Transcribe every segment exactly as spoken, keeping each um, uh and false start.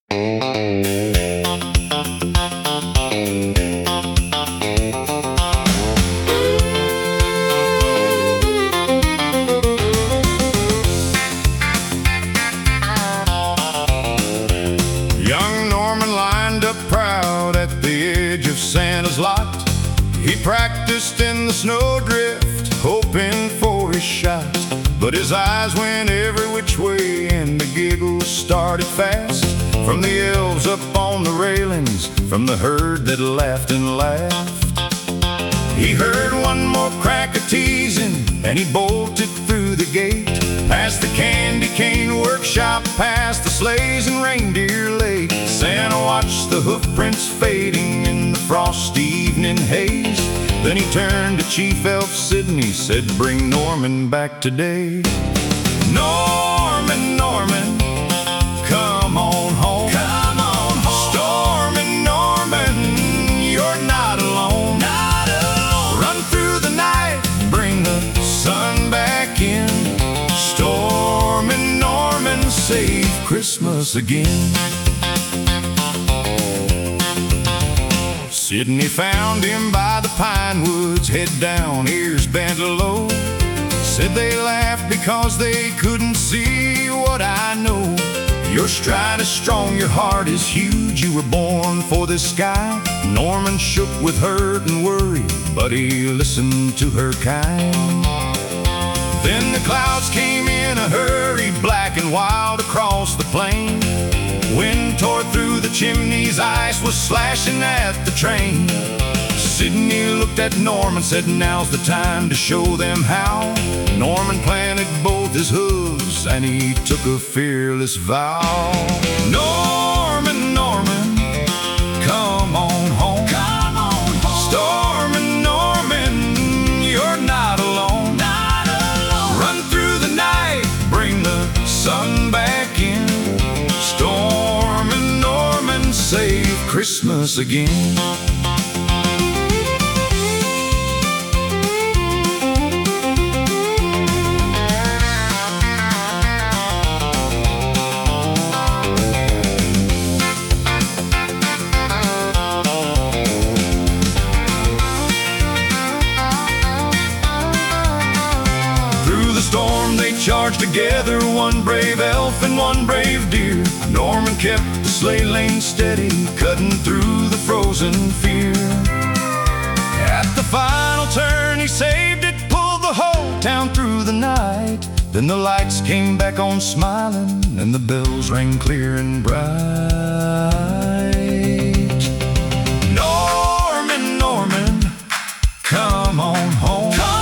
Young Norman lined up proud at the edge of Santa's lot. He practiced in the snowdrift, hoping for his shot. But his eyes went every which way and the giggles started fast. From the elves up on the railings, from the herd that laughed and laughed. He heard one more crack of teasing and he bolted through the gate. Past the candy cane workshop, past the sleighs and reindeer lake. Santa watched the hoof prints fading in the frosty evening haze. Then he turned to Chief Elf Sidney, said, "Bring Norman back today." Norman, Norman, come on home. Come on home. Stormy Norman, you're not alone. Not alone. Run through the night, bring the sun back in. Stormy Norman, save Christmas again. Sidney found him by the pine woods, head down, ears bent low. Said they laughed because they couldn't see what I know. Your stride is strong, your heart is huge, you were born for this sky. Norman shook with hurt and worry, but he listened to her kind. Then the clouds came in a hurry, black and wild across the plain. Wind tore through the chimneys, ice was slashing at the train. Sidney looked at Norman, said, "Now's the time to show them how." Norman planted both his hooves and he took a fearless vow. Norman, Norman, come on home. Come on home. Stormy Norman, you're not alone. Not alone. Run through the night, bring the sun back in. Stormy Norman, save Christmas again. Storm they charged together, one brave elf and one brave deer. Norman kept the sleigh lane steady, cutting through the frozen fear. At the final turn he saved it, pulled the whole town through the night. Then the lights came back on smiling and the bells rang clear and bright. Norman, Norman, come on home.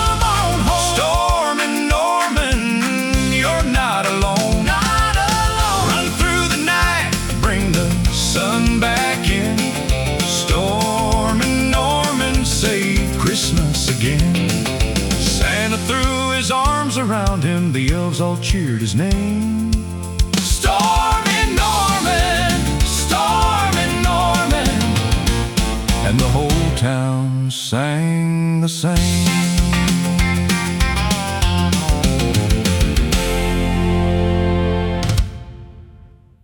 Christmas again. Santa threw his arms around him, the elves all cheered his name. Stormy Norman, Stormy Norman, and the whole town sang the same.